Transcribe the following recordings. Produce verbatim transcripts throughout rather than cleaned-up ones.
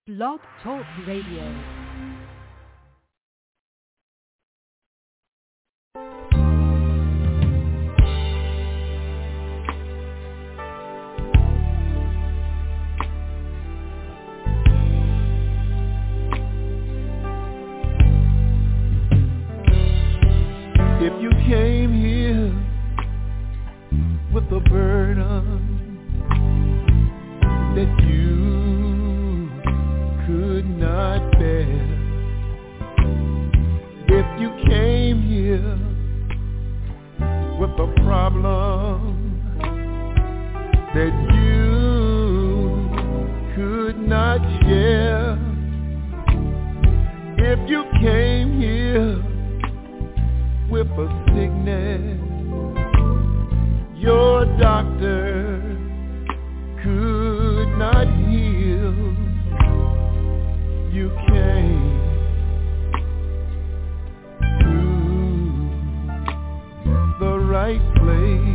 Blog Talk Radio. If you came here with a burden that you could not bear, if you came here with a problem that you could not share, if you came here with a sickness your doctor could not heal, you came to the right place.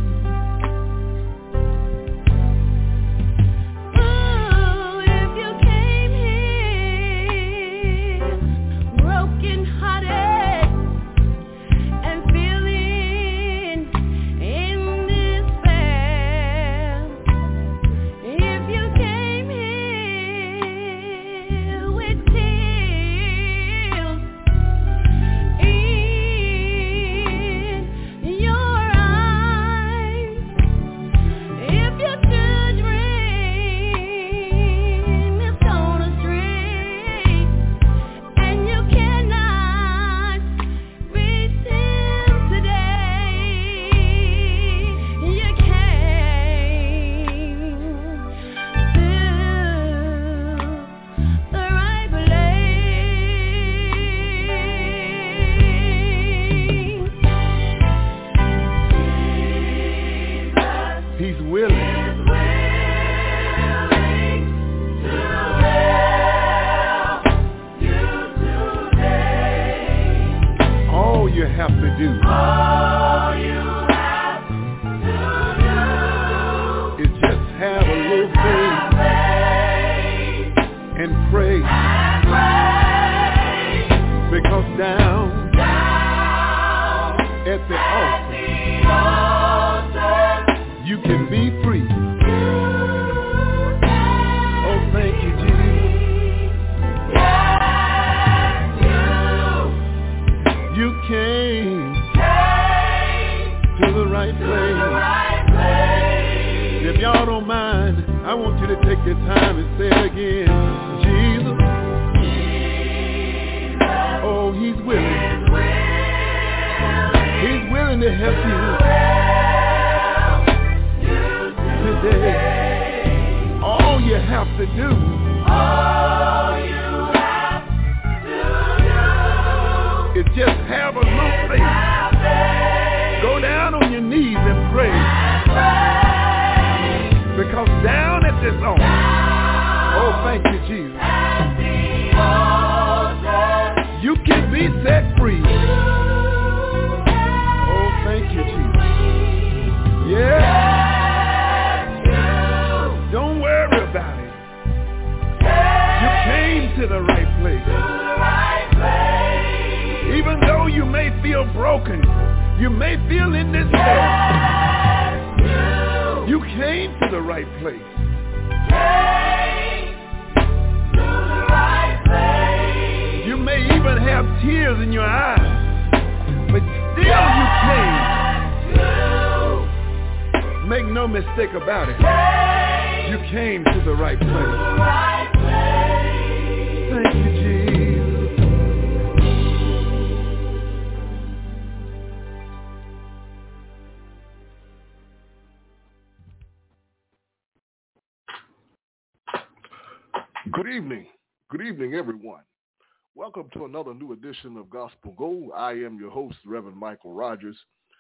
Good evening. Good evening, everyone. Welcome to another new edition of Gospel Gold. I am your host, Reverend Michael Rogers.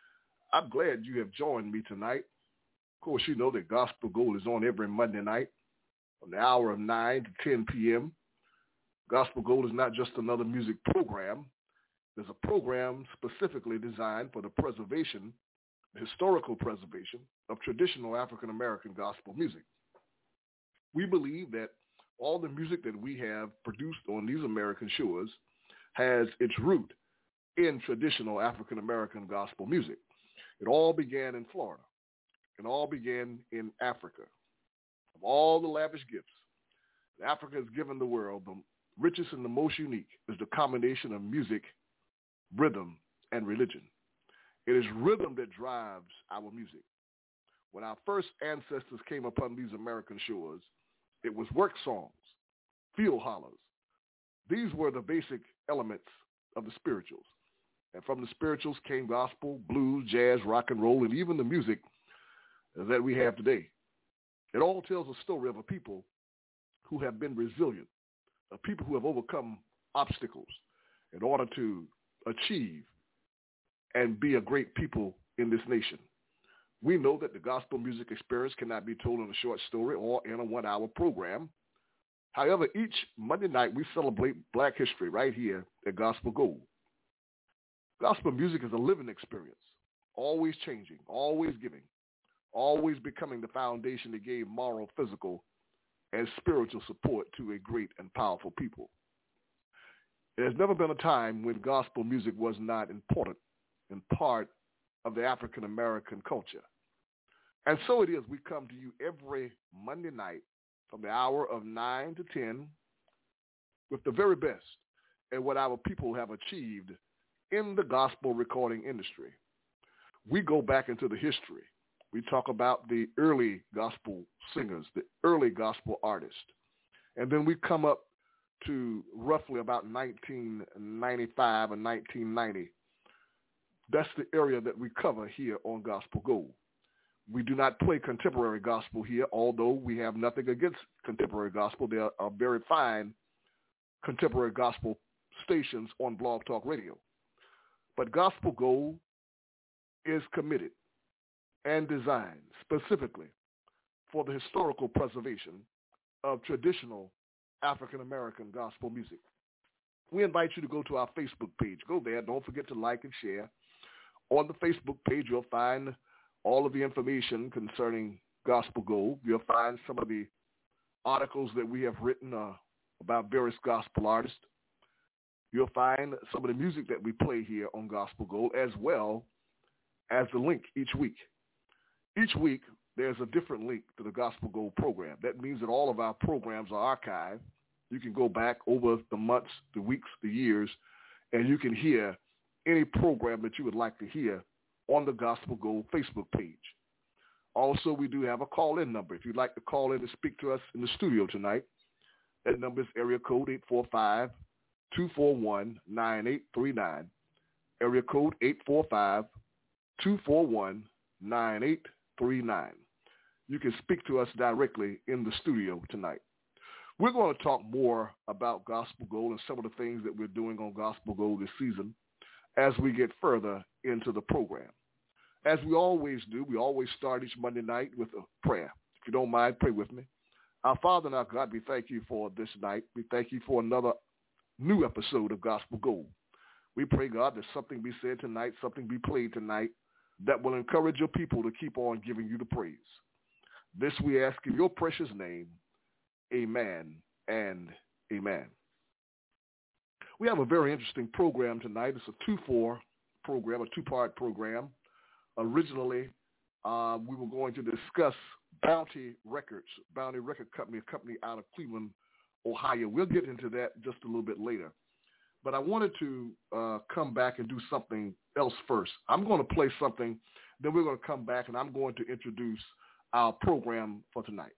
I'm glad you have joined me tonight. Of course, you know that Gospel Gold is on every Monday night from the hour of nine to ten p.m. Gospel Gold is not just another music program. There's a program specifically designed for the preservation, the historical preservation of traditional African-American gospel music. We believe that all the music that we have produced on these American shores has its root in traditional African-American gospel music. It all began in Florida. It all began in Africa. Of all the lavish gifts that Africa has given the world, the richest and the most unique is the combination of music, rhythm, and religion. It is rhythm that drives our music. When our first ancestors came upon these American shores, it was work songs, field hollers. These were the basic elements of the spirituals. And from the spirituals came gospel, blues, jazz, rock and roll, and even the music that we have today. It all tells a story of a people who have been resilient, a people who have overcome obstacles in order to achieve and be a great people in this nation. We know that the gospel music experience cannot be told in a short story or in a one-hour program. However, each Monday night we celebrate Black history right here at Gospel Gold. Gospel music is a living experience, always changing, always giving, always becoming the foundation that gave moral, physical, and spiritual support to a great and powerful people. There's never been a time when gospel music was not important and part of the African-American culture. And so it is, we come to you every Monday night from the hour of nine to ten with the very best and what our people have achieved in the gospel recording industry. We go back into the history. We talk about the early gospel singers, the early gospel artists. And then we come up to roughly about nineteen ninety-five and nineteen ninety. That's the area that we cover here on Gospel Gold. We do not play contemporary gospel here, although we have nothing against contemporary gospel. There are very fine contemporary gospel stations on Blog Talk Radio. But Gospel Gold is committed and designed specifically for the historical preservation of traditional African-American gospel music. We invite you to go to our Facebook page. Go there. Don't forget to like and share. On the Facebook page, you'll find all of the information concerning Gospel Gold. You'll find some of the articles that we have written uh, about various gospel artists. You'll find some of the music that we play here on Gospel Gold, as well as the link each week. Each week, there's a different link to the Gospel Gold program. That means that all of our programs are archived. You can go back over the months, the weeks, the years, and you can hear any program that you would like to hear on the Gospel Gold Facebook page. Also, we do have a call-in number. If you'd like to call in and speak to us in the studio tonight, that number is area code eight four five, two four one, nine eight three nine. Area code eight four five, two four one, nine eight three nine. You can speak to us directly in the studio tonight. We're going to talk more about Gospel Gold and some of the things that we're doing on Gospel Gold this season as we get further into the program. As we always do, we always start each Monday night with a prayer. If you don't mind, pray with me. Our Father and our God, we thank you for this night. We thank you for another new episode of Gospel Gold. We pray, God, that something be said tonight, something be played tonight that will encourage your people to keep on giving you the praise. This we ask in your precious name. Amen and amen. We have a very interesting program tonight. It's a two four program, a two-part program. Originally, uh, we were going to discuss Bounty Records, Bounty Record Company, a company out of Cleveland, Ohio. We'll get into that just a little bit later. But I wanted to uh, come back and do something else first. I'm going to play something, then we're going to come back, and I'm going to introduce our program for tonight.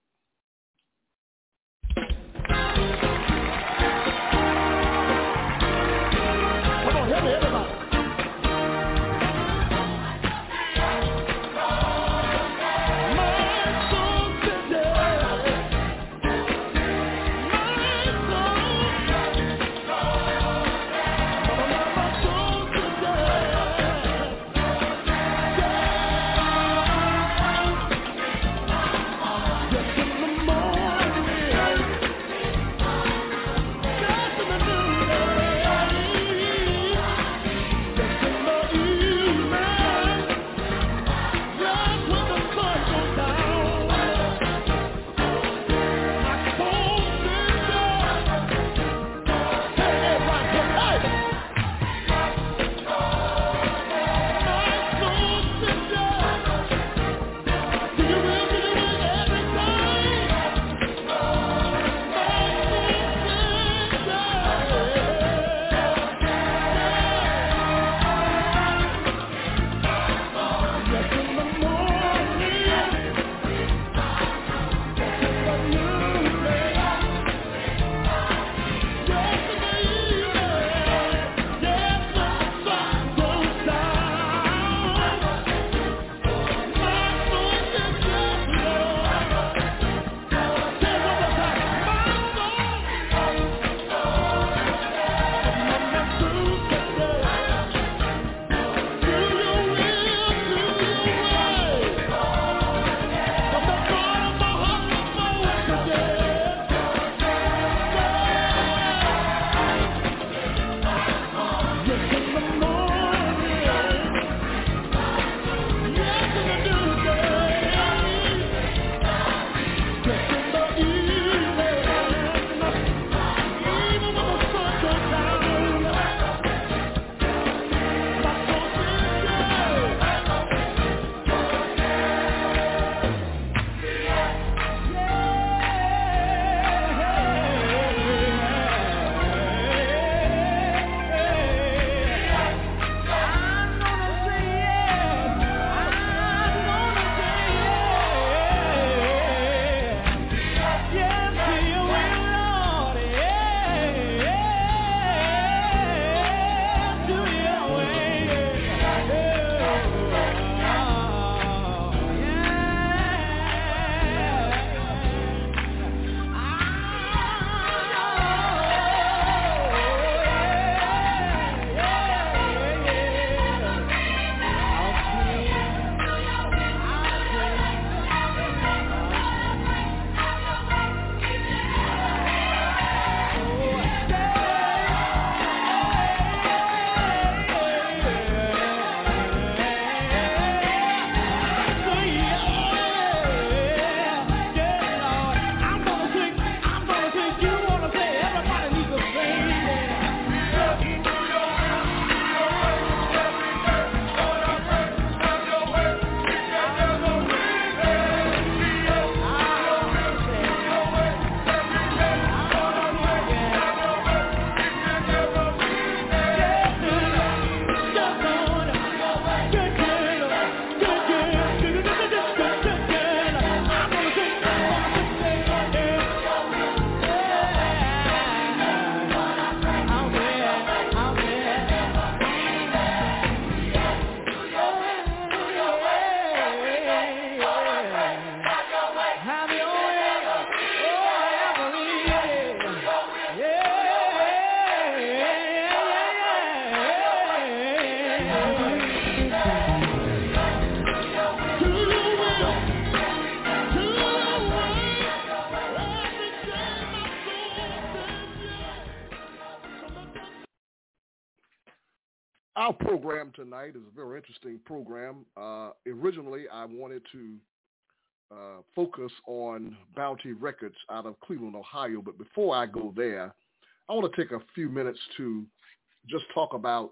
Come on, help me, everybody. Yes, Our program tonight is a very interesting program. Uh, originally, I wanted to uh, focus on Bounty Records out of Cleveland, Ohio. But before I go there, I want to take a few minutes to just talk about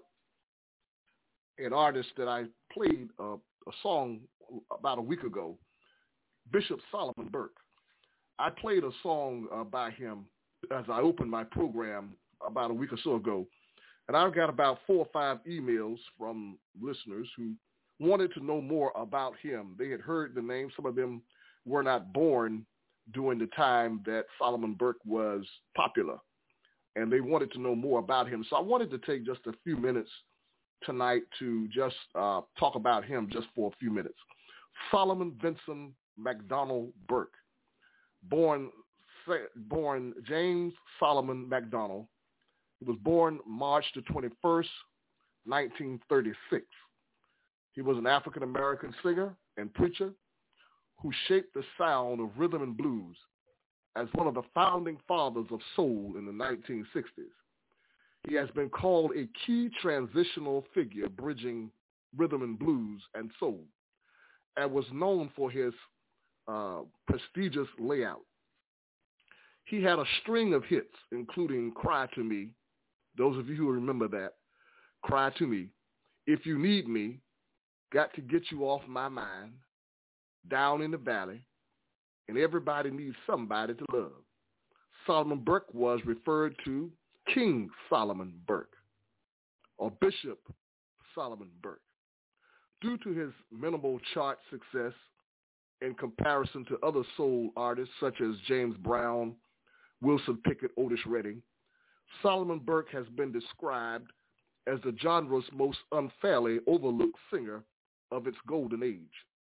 an artist that I played a, a song about a week ago, Bishop Solomon Burke. I played a song uh, by him as I opened my program about a week or so ago. And I got about four or five emails from listeners who wanted to know more about him. They had heard the name. Some of them were not born during the time that Solomon Burke was popular, and they wanted to know more about him. So I wanted to take just a few minutes tonight to just uh, talk about him just for a few minutes. Solomon Vincent McDonald Burke, born, born James Solomon McDonald. He was born March the twenty-first, nineteen thirty-six. He was an African-American singer and preacher who shaped the sound of rhythm and blues as one of the founding fathers of soul in the nineteen sixties. He has been called a key transitional figure bridging rhythm and blues and soul, and was known for his uh, prestigious layout. He had a string of hits, including Cry to Me. Those of you who remember that, Cry to Me, If You Need Me, Got to Get You Off My Mind, Down in the Valley, and Everybody Needs Somebody to Love. Solomon Burke was referred to King Solomon Burke or Bishop Solomon Burke due to his minimal chart success in comparison to other soul artists such as James Brown, Wilson Pickett, Otis Redding. Solomon Burke has been described as the genre's most unfairly overlooked singer of its golden age.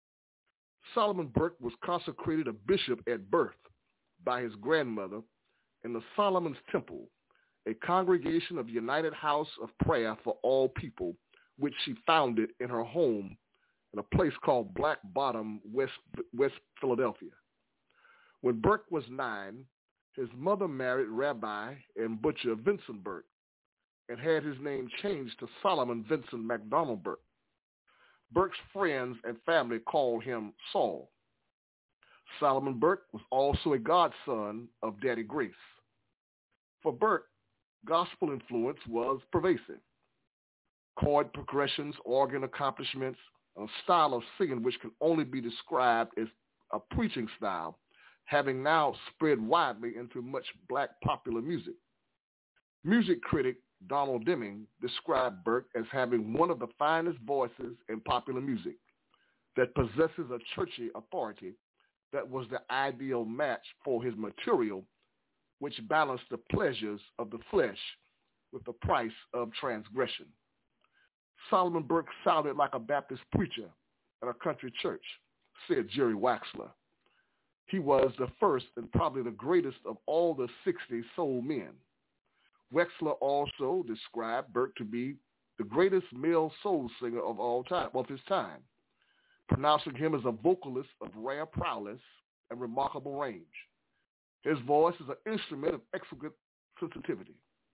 Solomon Burke was consecrated a bishop at birth by his grandmother in the Solomon's Temple, a congregation of United House of Prayer for All People, which she founded in her home in a place called Black Bottom, West, West Philadelphia. When Burke was nine, his mother married Rabbi and butcher Vincent Burke and had his name changed to Solomon Vincent McDonald Burke. Burke's friends and family called him Saul. Solomon Burke was also a godson of Daddy Grace. For Burke, gospel influence was pervasive. Chord progressions, organ accomplishments, a style of singing which can only be described as a preaching style, having now spread widely into much black popular music. Music critic Donald Deming described Burke as having one of the finest voices in popular music that possesses a churchy authority that was the ideal match for his material, which balanced the pleasures of the flesh with the price of transgression. Solomon Burke sounded like a Baptist preacher at a country church, said Jerry Waxler. He was the first and probably the greatest of all the sixty soul men. Wexler also described Burke to be the greatest male soul singer of all time, of his time, pronouncing him as a vocalist of rare prowess and remarkable range. His voice is an instrument of exquisite sensitivity.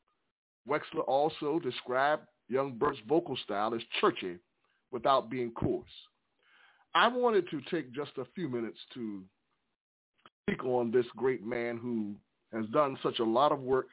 Wexler also described young Burke's vocal style as churchy without being coarse. I wanted to take just a few minutes to speak on this great man who has done such a lot of work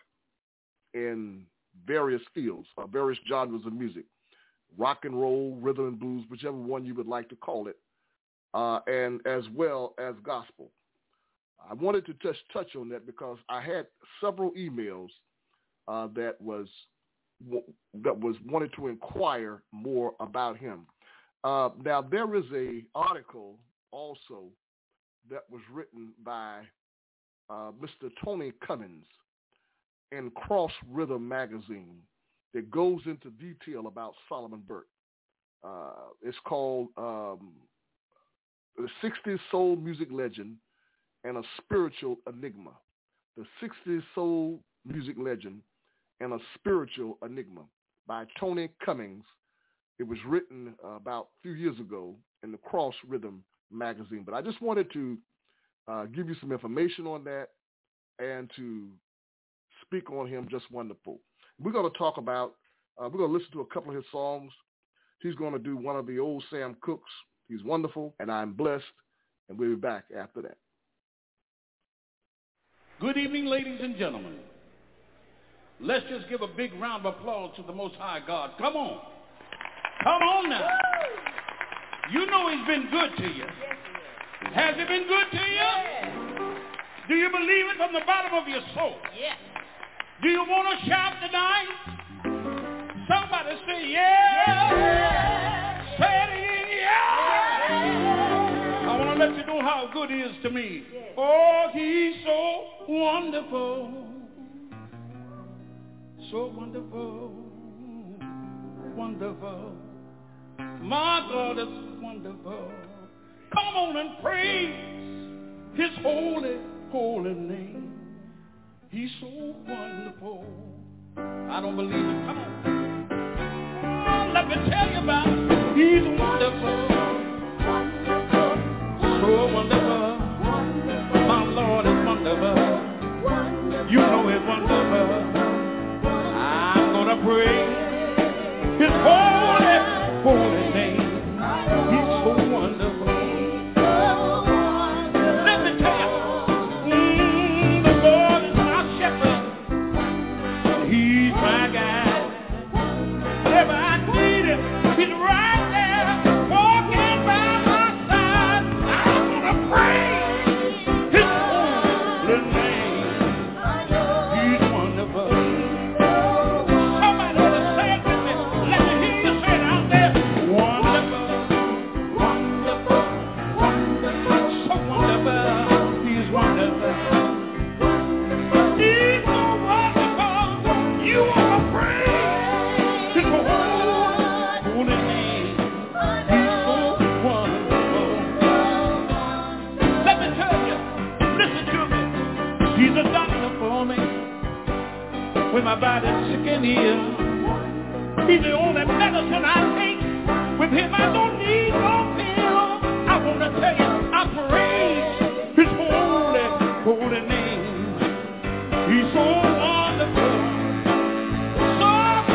in various fields, uh, various genres of music, rock and roll, rhythm and blues, whichever one you would like to call it, uh, and as well as gospel. I wanted to touch touch on that because I had several emails uh, that was that was wanted to inquire more about him. Uh, now there is a article also that was written by uh, Mister Tony Cummins in Cross Rhythm magazine that goes into detail about Solomon Burke. Uh, it's called um, The sixties Soul Music Legend and a Spiritual Enigma. The sixties Soul Music Legend and a Spiritual Enigma by Tony Cummins. It was written uh, about a few years ago in the Cross Rhythm magazine. But I just wanted to uh, give you some information on that and to speak on him just wonderful. We're going to talk about Uh, we're going to listen to a couple of his songs. He's going to do one of the old Sam Cooke's. He's wonderful, and I'm blessed, and we'll be back after that. Good evening, ladies and gentlemen. Let's just give a big round of applause to the Most High God. Come on. Come on now. You know he's been good to you. Has he been good to you? Do you believe it from the bottom of your soul? Yes. Do you want to shout tonight? Somebody say yeah. yeah. Say it again, yeah. I want to let you know how good he is to me. Yeah. Oh, he's so wonderful. So wonderful. Wonderful. My God is wonderful. Come on and praise his holy, holy name. He's so wonderful. I don't believe it. Come on. Oh, let me tell you about it. He's wonderful. So wonderful. My Lord is wonderful. You know he's wonderful. I'm going to praise his holy, holy name. He's so wonderful. Let me tell you, mm, the Lord is my shepherd. He's my guide. Whatever I need him, he's right there, walking by my side. I'm going to praise his holy name. He's wonderful. Somebody ought to say it with me. Let me hear you say it out there. Wonderful, wonderful, wonderful, so wonderful. He's wonderful. He's so wonderful. You want to praise his holy, holy name. He's so wonderful. Let me tell you, listen to me. He's a doctor for me when my body's sick and ill. He's the only medicine I take. With him I don't need no pill. I want to tell you, I praise his holy, holy name. He's so wonderful, so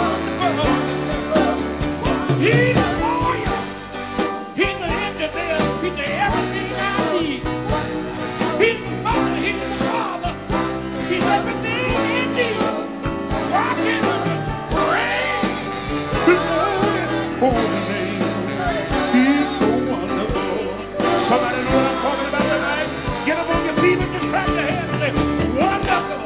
wonderful. He's a warrior. He's an engineer. He's the everything I need. He's the mother. He's the father. He's everything in Jesus. Rockin' praise his holy, holy name. He's so wonderful. Somebody know what I'm talking about tonight? Get up on your feet and just clap your hands and say, wonderful.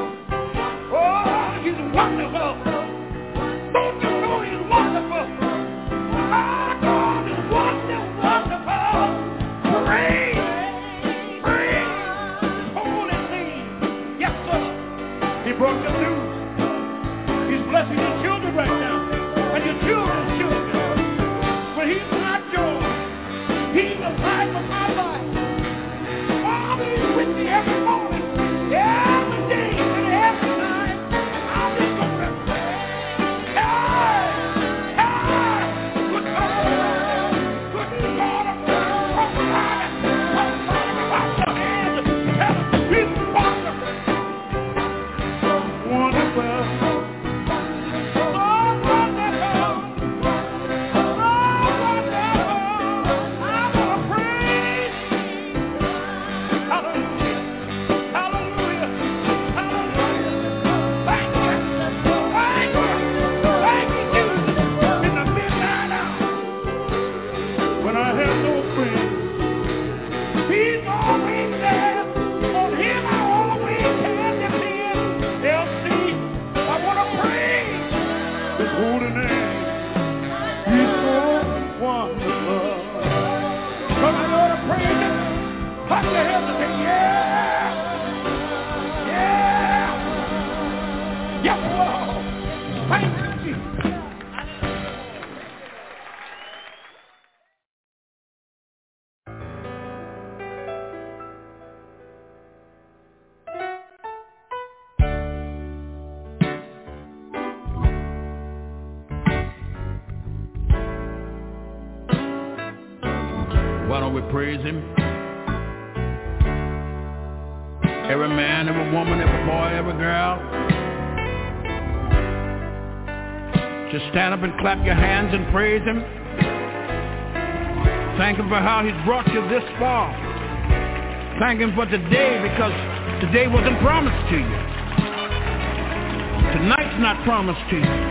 Oh, he's wonderful. Don't you know he's wonderful? My God is wonderful, wonderful. Praise, praise his holy name. Yes, sir. He brought you news. He's blessing your children right now. And your children's children. But he's my joy. He's the life of my life. Father is with me every morning, every day, and every night. I'm just going to say, hey, hey, good God, good God, I'm going to cry. I'm going to wash your hands and tell him he's wonderful. Wonderful. Why don't we praise him? Every man, every woman, every boy, every girl. Just stand up and clap your hands and praise him. Thank him for how he's brought you this far. Thank him for today, because today wasn't promised to you. Tonight's not promised to you.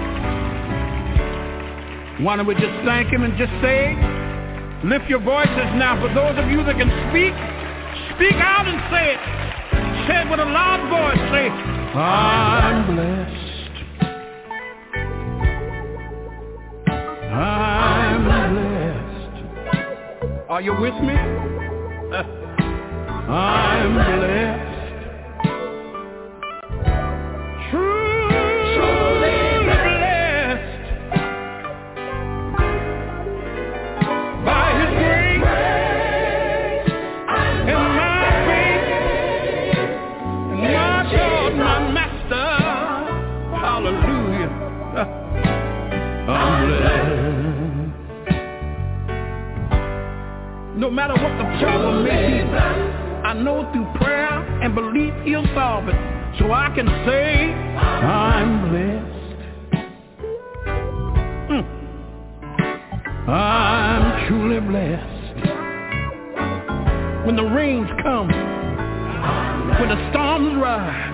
Why don't we just thank him and just say, lift your voices now. For those of you that can speak, speak out and say it. Say it with a loud voice. Say, I'm blessed. I'm blessed. Are you with me? I'm blessed. Truly blessed. By his grace and my faith and my God, my master. Hallelujah. I'm blessed. No matter what the problem may be, I know through prayer and belief he'll solve it. So I can say, I'm blessed. Mm. I'm truly blessed. When the rains come, when the storms rise,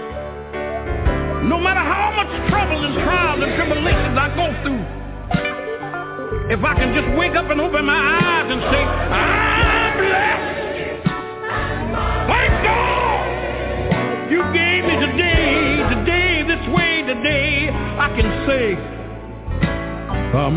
no matter how much trouble and trials and tribulations I go through, if I can just wake up and open my eyes and say, I'm blessed. Thank God you gave me today, today, this way, today. I can say, I'm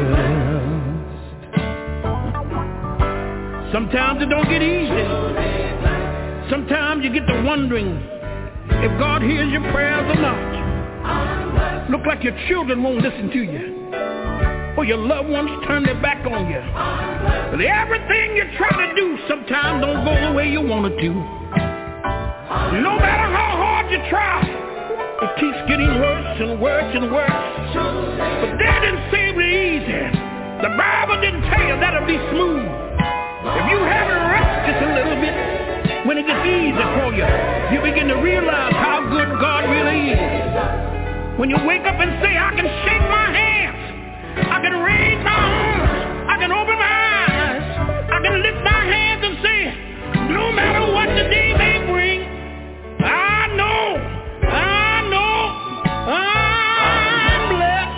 blessed. Sometimes it don't get easy. Sometimes you get to wondering if God hears your prayers or not. Look like your children won't listen to you, or your loved ones turn their back on you. But everything you try to do sometimes don't go the way you want it to. No matter how hard you try, it keeps getting worse and worse and worse. But they didn't say it was easy. The Bible didn't tell you that'll be smooth. If you have it rest just a little bit, when it gets easy for you, you begin to realize how good God really is. When you wake up and say, I can shake my hands, I can raise my arms, I can open my eyes, I can lift my hands and say, no matter what the day may bring, I know, I know, I'm blessed,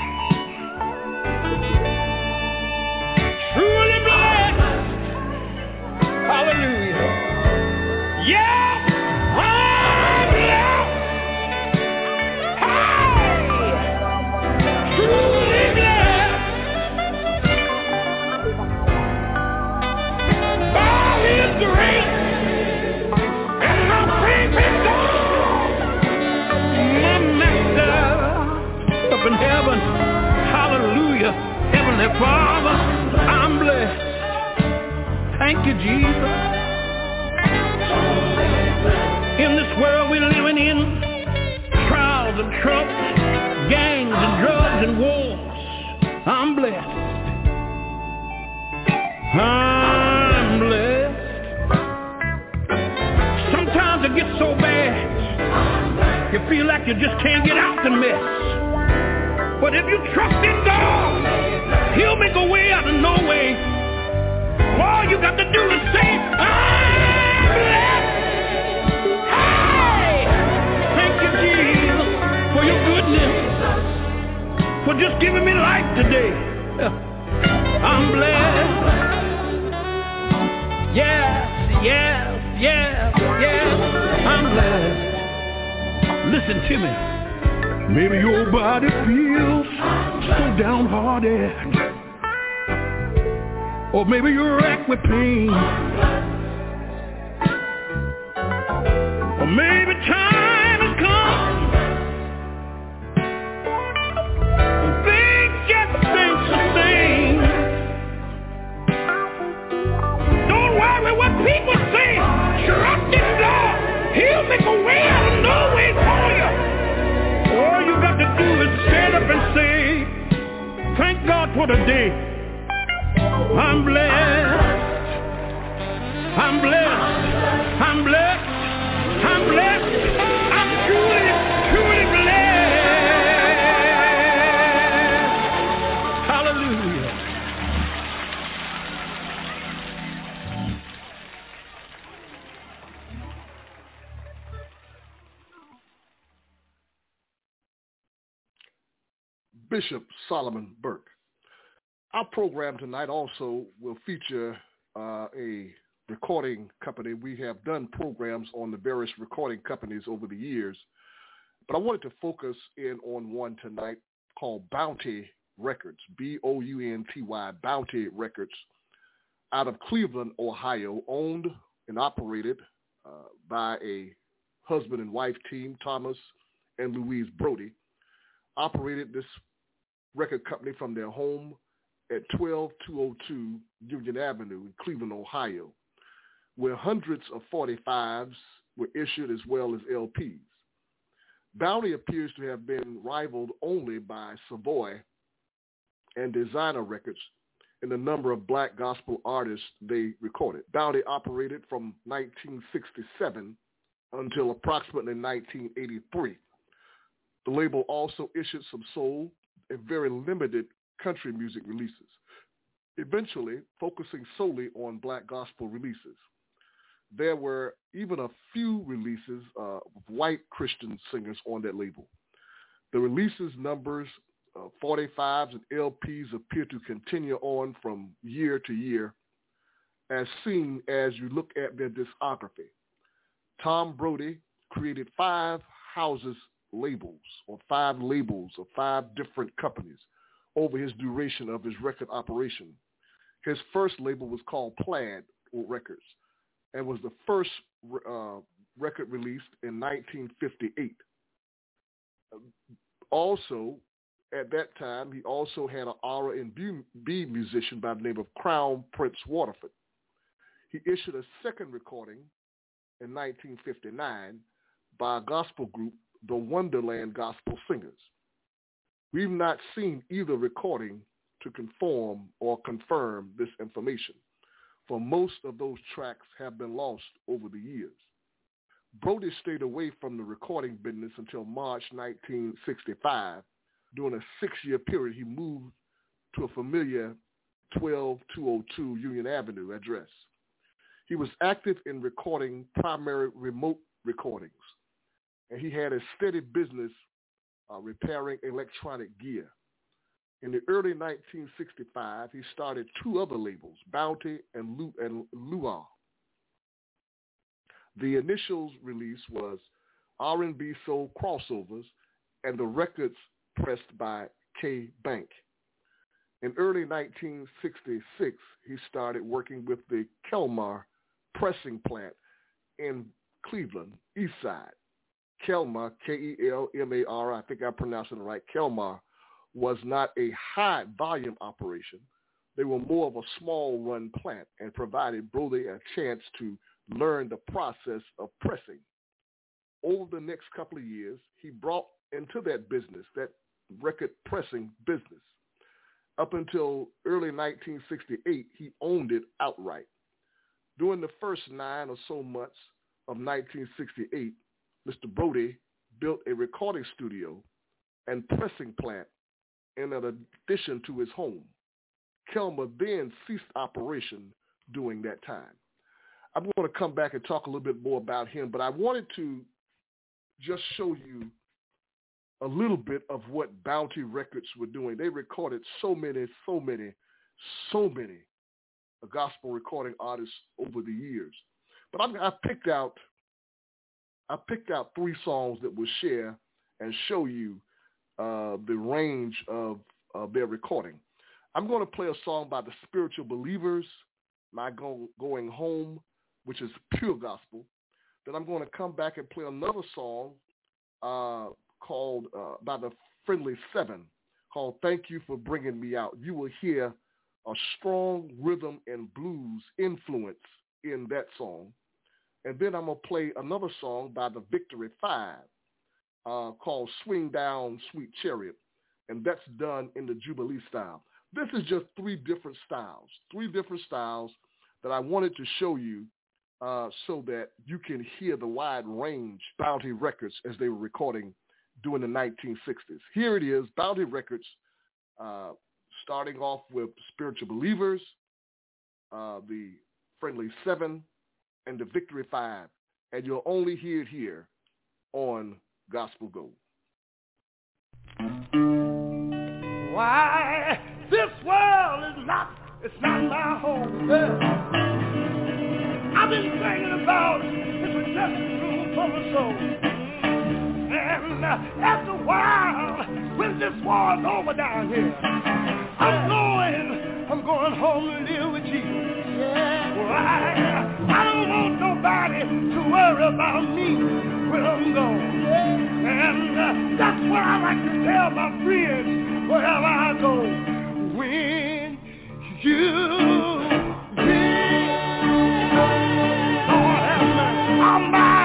truly blessed. Hallelujah. Yeah, I'm blessed. Hey, truly blessed. By his grace and my faith in God, my master up in heaven. Hallelujah. Heavenly Father, I'm blessed. Thank you, Jesus. In this world we're living in, trials and troubles, gangs and drugs and wars, I'm blessed. I'm blessed. Sometimes it gets so bad, you feel like you just can't get out the mess. But if you trust in God, he'll make a way out of no way. All you got to do is say, I'm blessed. Hey! Thank you, Jesus, for your goodness, for just giving me life today. I'm blessed. Yes, yes, yes, yes, I'm blessed. Listen to me. Maybe your body feels so downhearted, or maybe you're racked with pain, or maybe time has come and things just ain't the same. Don't worry what people say. Trust in God. He'll make a way out of no way for you. All you got to do is stand up and say, thank God for the day. I'm blessed. I'm blessed. I'm blessed. I'm blessed. I'm truly, truly blessed. Bishop Solomon Burke. Our program tonight also will feature uh, a recording company. We have done programs on the various recording companies over the years, but I wanted to focus in on one tonight called Bounty Records, B O U N T Y, Bounty Records, out of Cleveland, Ohio, owned and operated uh, by a husband and wife team, Thomas and Louise Brody. Operated this record company from their home at twelve two oh two Union Avenue in Cleveland, Ohio, where hundreds of forty-fives were issued as well as L Ps. Bounty appears to have been rivaled only by Savoy and Designer Records in the number of black gospel artists they recorded. Bounty operated from nineteen sixty-seven until approximately nineteen eighty-three. The label also issued some soul and very limited country music releases, eventually focusing solely on black gospel releases. There were even a few releases uh, of white Christian singers on that label. The releases numbers, uh, forty-fives and L Ps appear to continue on from year to year, as seen as you look at their discography. Tom Brody created five houses labels, or five labels of five different companies over his duration of his record operation. His first label was called Plaid Records and was the first uh, record released in nineteen fifty-eight. Also, at that time, he also had an R and B musician by the name of Crown Prince Waterford. He issued a second recording in nineteen fifty-nine by a gospel group, the Wonderland Gospel Singers. We've not seen either recording to conform or confirm this information, for most of those tracks have been lost over the years. Brody stayed away from the recording business until March nineteen sixty-five. During a six-year period, he moved to a familiar twelve two oh two Union Avenue address. He was active in recording primary remote recordings, and he had a steady business uh, repairing electronic gear. In the early nineteen sixty-five, he started two other labels, Bounty and, Lu- and Luau. The initials release was R and B Soul Crossovers, and the records pressed by K. Bank. In early nineteen sixty-six, he started working with the Kelmar pressing plant in Cleveland, East Side. Kelmar, K E L M A R, I think I'm pronouncing it right, Kelmar was not a high volume operation. They were more of a small run plant and provided Brody a chance to learn the process of pressing. Over the next couple of years, he brought into that business, that record pressing business. Up until early nineteen sixty-eight, he owned it outright. During the first nine or so months of nineteen sixty-eight, Mister Brody built a recording studio and pressing plant in addition to his home. Kelmar then ceased operation during that time. I'm going to come back and talk a little bit more about him, but I wanted to just show you a little bit of what Bounty Records were doing. They recorded so many, so many, so many gospel recording artists over the years. But I'm, I picked out, I picked out three songs that will share and show you uh, the range of uh, their recording. I'm going to play a song by the Spiritual Believers, My Go- Going Home, which is pure gospel. Then I'm going to come back and play another song uh, called uh, by the Friendly Seven, called Thank You for Bringing Me Out. You will hear a strong rhythm and blues influence in that song. And then I'm going to play another song by the Victory Five uh, called Swing Down, Sweet Chariot, and that's done in the Jubilee style. This is just three different styles, three different styles that I wanted to show you uh, so that you can hear the wide range Bounty Records as they were recording during the nineteen sixties. Here it is, Bounty Records, uh, starting off with Spiritual Believers, uh, the Friendly Seven, and the Victory Five. And you'll only hear it here on Gospel Gold. Why, this world is not, it's not my home. Yeah. I've been thinking about it's a dressing room for my soul. And uh, after a while, when this war is over down here, I'm going, I'm going home to live with Jesus. Yeah. Why, I don't want nobody to worry about me when I'm gone. Yeah. And uh, that's what I like to tell my friends wherever I go. When you leave, Lord have mercy, I'm by.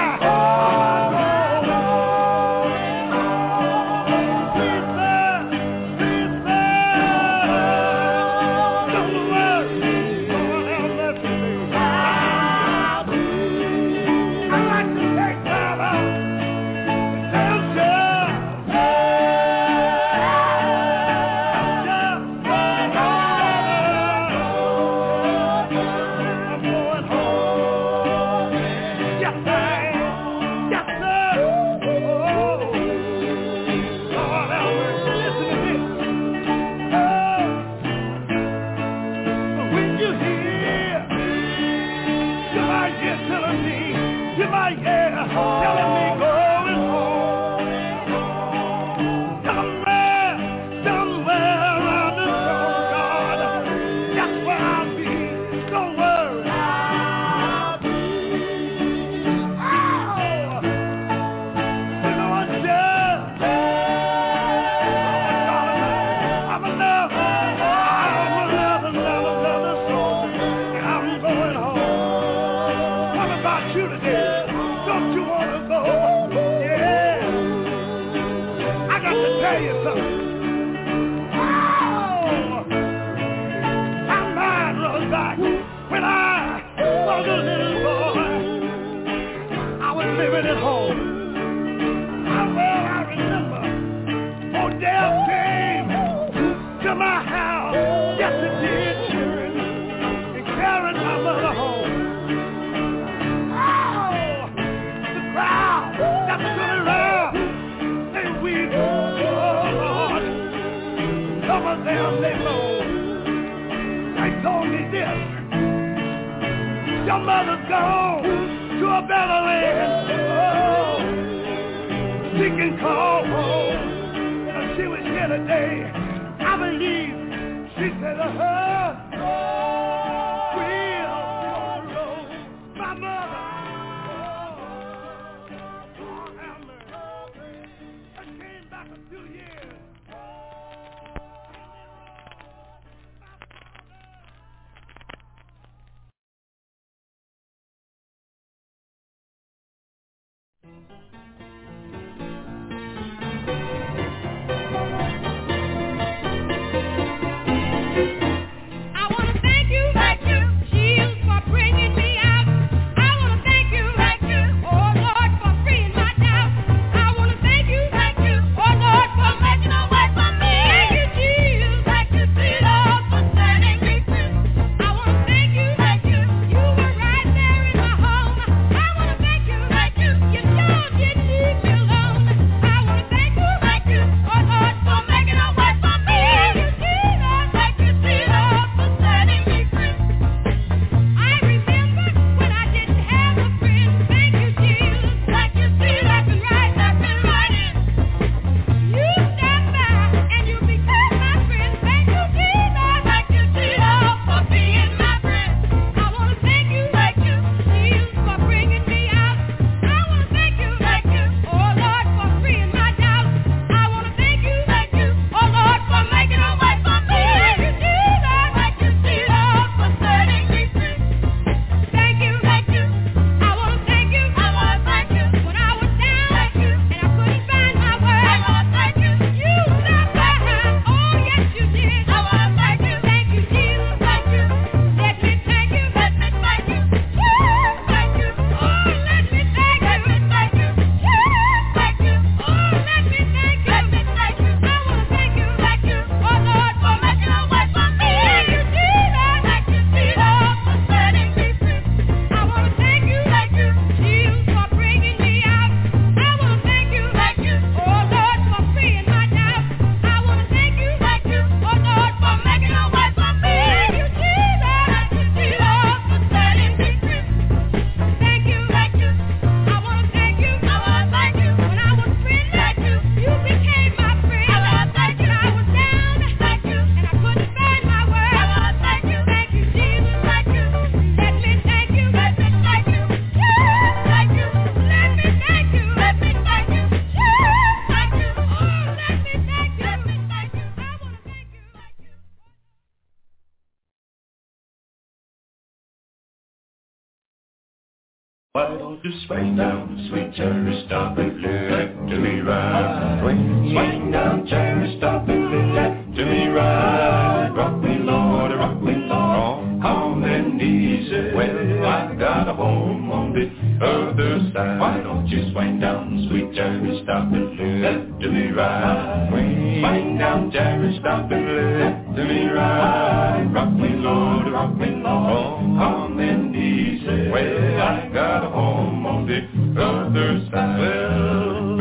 Why don't you swing down, sweet cherry, stop and let to me ride. Swing, swing down, cherry, stop and let to me ride. Rock me, Lord, rock me, Lord, calm and easy. Well, I got a home on the other side. Why don't you swing down, sweet cherry, stop and let to me ride. Swing, swing down, cherry, stop and let to me ride. Rock me, Lord, rock me, Lord, calm and easy. Well, I got a home on the other side. Well,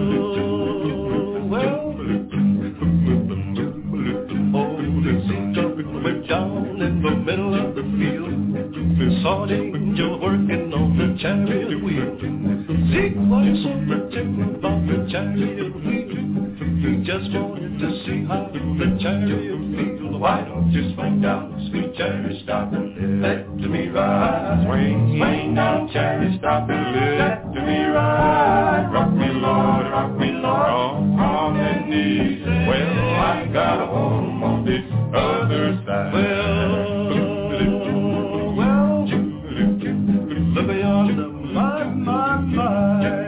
well, oh, the sea went down in the middle of the field. Saw the angel working on the chariot wheel. See what's so particular about the chariot wheel. He just wanted to see how the chariot feels. Why don't you swing down, sweet chariot, stop and let me ride. Swing, swing down, chariot, stop and let me ride. Rock me, Lord, rock me, Lord, calm and easy. Well, I got a home on the other side. Well, well, look beyond the my, my, my.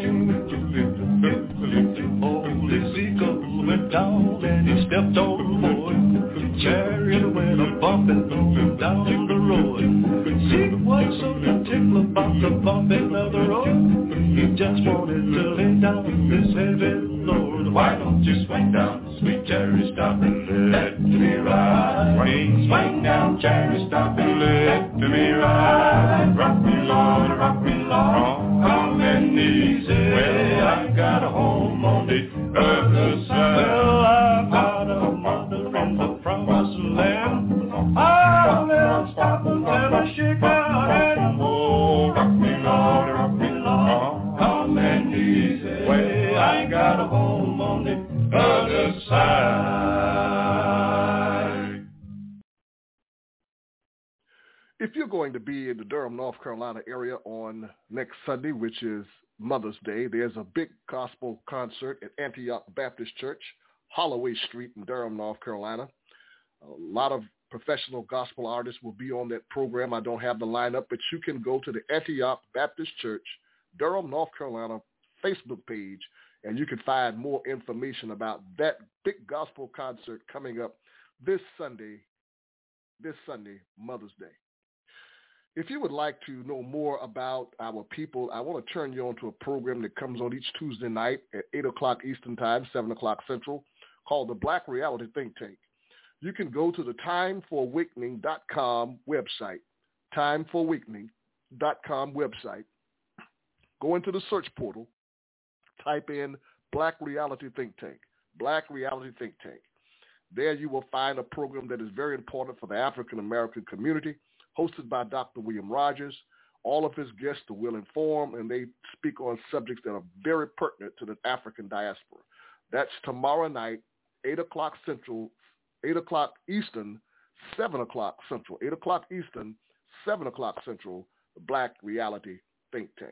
Went down and he stepped overboard. Chariot went a bumping down the road. See what's so particular about the bumping of the road? He just wanted to lay down this heavy load. Why don't you swing down, sweet chariot, stop and let me ride. Swing, swing down, chariot, stop and let me ride. Rock me, Lord, rock me, Lord, calm and easy. Well, I got a home on the other side. Well, I've got a mother in the promised land. I'll never stop and never shake out and oh, rock me, Lord, rock me, Lord, calm and easy. Well, I got a home on the other side. If you're going to be in the Durham, North Carolina area on next Sunday, which is Mother's Day, there's a big gospel concert at Antioch Baptist Church, Holloway Street in Durham, North Carolina. A lot of professional gospel artists will be on that program. I don't have the lineup, but you can go to the Antioch Baptist Church, Durham, North Carolina Facebook page, and you can find more information about that big gospel concert coming up this Sunday, this Sunday, Mother's Day. If you would like to know more about our people, I want to turn you on to a program that comes on each Tuesday night at eight o'clock Eastern Time, seven o'clock Central, called the Black Reality Think Tank. You can go to the time for awakening dot com website, time for awakening dot com website, go into the search portal, type in Black Reality Think Tank, Black Reality Think Tank. There you will find a program that is very important for the African-American community, hosted by Doctor William Rogers. All of his guests are well informed, and they speak on subjects that are very pertinent to the African diaspora. That's tomorrow night, eight o'clock Central, eight o'clock Eastern, seven o'clock Central, eight o'clock Eastern, seven o'clock Central, the Black Reality Think Tank.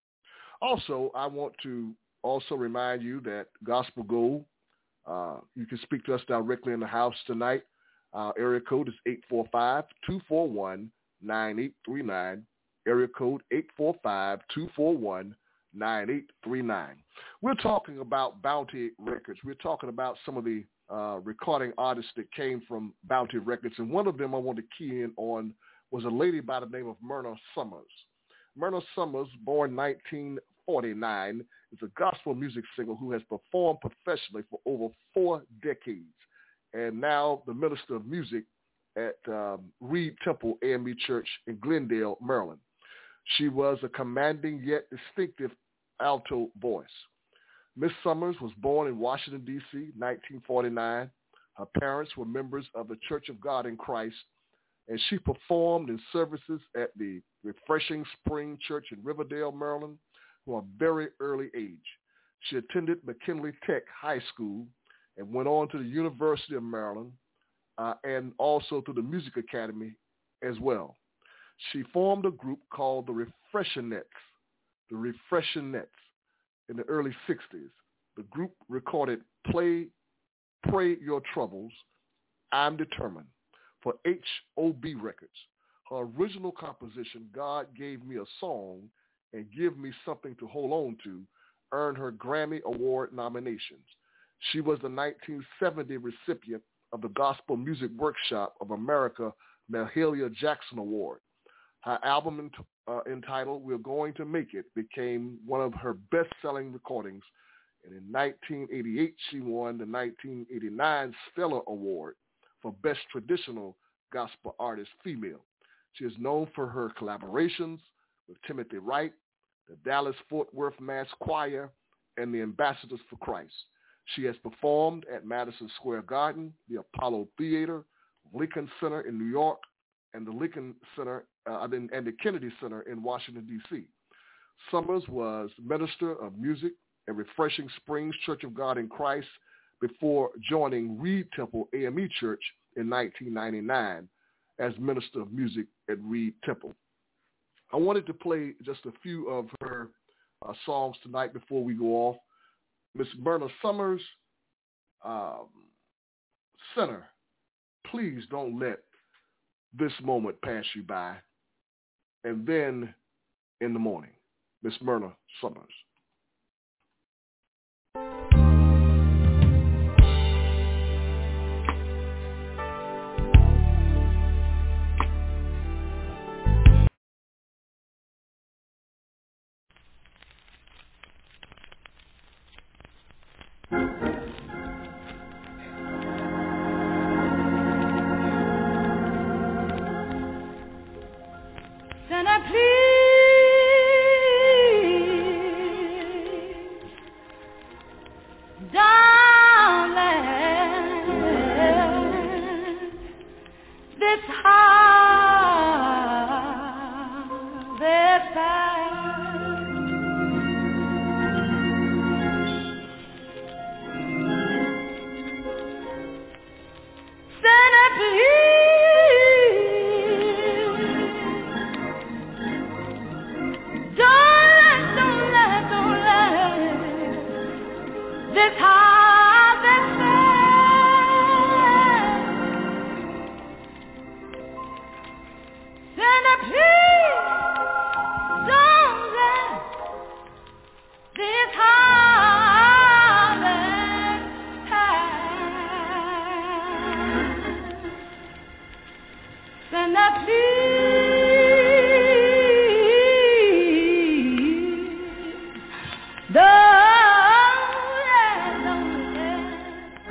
Also, I want to also remind you that Gospel Gold, uh, you can speak to us directly in the house tonight. Our area code is eight four five, two four one, nine eight three nine. Area code eight four five, two four one, nine eight three nine. We're talking about Bounty Records. We're talking about some of the uh, recording artists that came from Bounty Records. And one of them I want to key in on was a lady by the name of Myrna Summers. Myrna Summers, born nineteen forty-nine, is a gospel music singer who has performed professionally for over four decades. And now the minister of music at um, Reed Temple A M E Church in Glendale, Maryland. She was a commanding yet distinctive alto voice. Miss Summers was born in Washington, D C, nineteen forty-nine. Her parents were members of the Church of God in Christ, and she performed in services at the Refreshing Spring Church in Riverdale, Maryland, from a very early age. She attended McKinley Tech High School and went on to the University of Maryland uh, and also to the Music Academy as well. She formed a group called the Refreshinettes, the Refreshinettes in the early sixties. The group recorded Play, Pray Your Troubles, I'm Determined for H O B Records. Her original composition, God Gave Me a Song and Give Me Something to Hold On To, earned her Grammy Award nominations. She was the nineteen seventy recipient of the Gospel Music Workshop of America Mahalia Jackson Award. Her album ent- uh, entitled We're Going to Make It became one of her best-selling recordings, and in nineteen eighty-eight she won the nineteen eighty-nine Stellar Award for Best Traditional Gospel Artist Female. She is known for her collaborations with Timothy Wright, the Dallas-Fort Worth Mass Choir, and the Ambassadors for Christ. She has performed at Madison Square Garden, the Apollo Theater, Lincoln Center in New York, and the Lincoln Center uh, and the Kennedy Center in Washington, D C Summers was minister of music at Refreshing Springs Church of God in Christ before joining Reed Temple A M E Church in nineteen ninety-nine as minister of music at Reed Temple. I wanted to play just a few of her uh, songs tonight before we go off. Miss Myrna Summers, um, Sinner, please don't let this moment pass you by. And then In the Morning, Miss Myrna Summers. Sinner, please don't let this harvest pass. Sinner, please this harvest fair. Sinner, please don't let this harvest pass. Sinner, please don't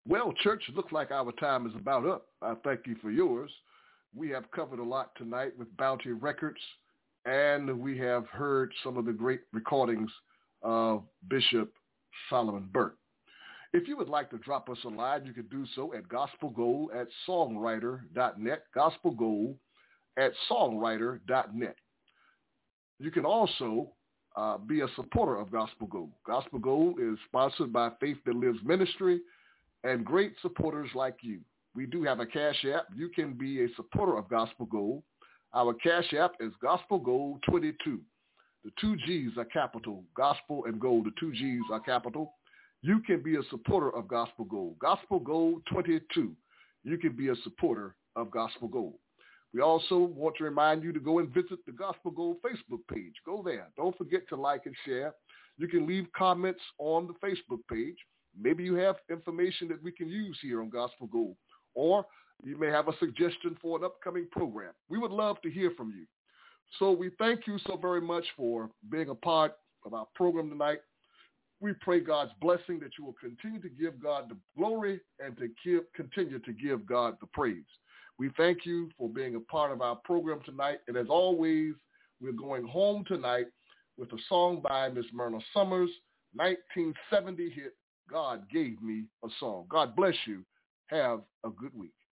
Well, church, it looks like our time is about up. I thank you for yours. We have covered a lot tonight with Bounty Records, and we have heard some of the great recordings of Bishop Solomon Burke. If you would like to drop us a line, you can do so at gospelgold at songwriter dot net, gospelgold at songwriter dot net. You can also uh, be a supporter of Gospel Gold. Gospel Gold is sponsored by Faith That Lives Ministry and great supporters like you. We do have a Cash App. You can be a supporter of Gospel Gold. Our Cash App is Gospel Gold twenty-two. The two G's are capital. Gospel and Gold, the two G's are capital. You can be a supporter of Gospel Gold. Gospel Gold twenty-two. You can be a supporter of Gospel Gold. We also want to remind you to go and visit the Gospel Gold Facebook page. Go there. Don't forget to like and share. You can leave comments on the Facebook page. Maybe you have information that we can use here on Gospel Gold, or you may have a suggestion for an upcoming program. We would love to hear from you. So we thank you so very much for being a part of our program tonight. We pray God's blessing that you will continue to give God the glory and to give, continue to give God the praise. We thank you for being a part of our program tonight. And as always, we're going home tonight with a song by Miss Myrna Summers, nineteen seventy hit, God Gave Me a Song. God bless you. Have a good week.